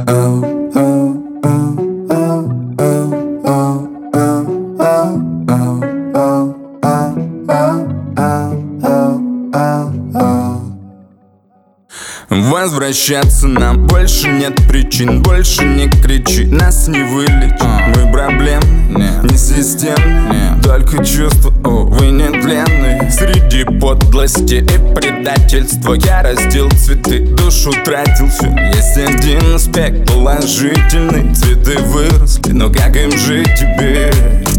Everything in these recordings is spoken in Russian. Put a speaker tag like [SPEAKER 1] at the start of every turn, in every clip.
[SPEAKER 1] Возвращаться нам больше нет причин. Больше не кричи, нас не вылечит. Мы проблемны, не системны. Только чувства, увы, нетленные. Среди подлости и предательства я растил цветы, душу тратил всю. Есть один аспект положительный. Цветы выросли, но как им жить теперь?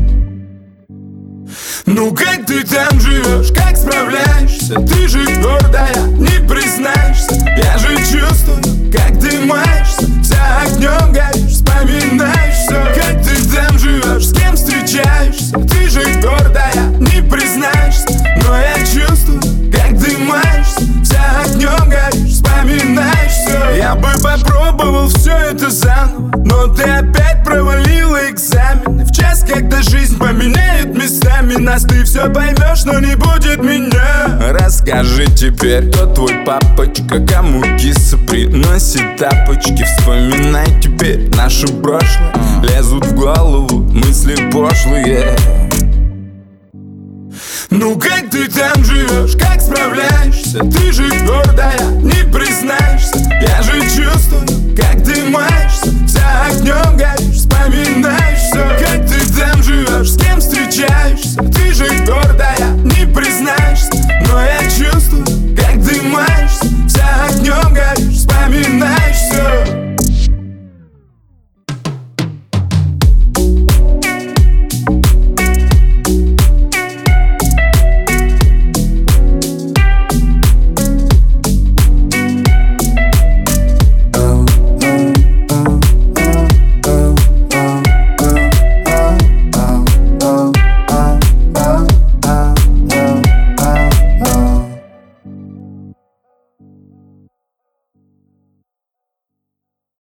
[SPEAKER 1] Ну как ты там живешь, как справляешься? Ты же гордая, не признаешься. Я же чувствую, как ты маешься. Вся огнем горишь, вспоминаешь все. Как ты там живешь, с кем встречаешься? Ты же гордая, не признаешься. Но я чувствую, как ты маешься. Вся огнем горишь, вспоминаешь все. Я бы попробовал все это заново, но ты опять провалила экзамены. В час, когда жизнь поменяет местами нас, ты все поймешь, но не будет меня. Расскажи теперь, кто твой папочка, кому киса приносит тапочки. Вспоминай теперь наше прошлое. Лезут в голову мысли пошлые. Ну как ты там живешь, как справляешься? Ты же гордая,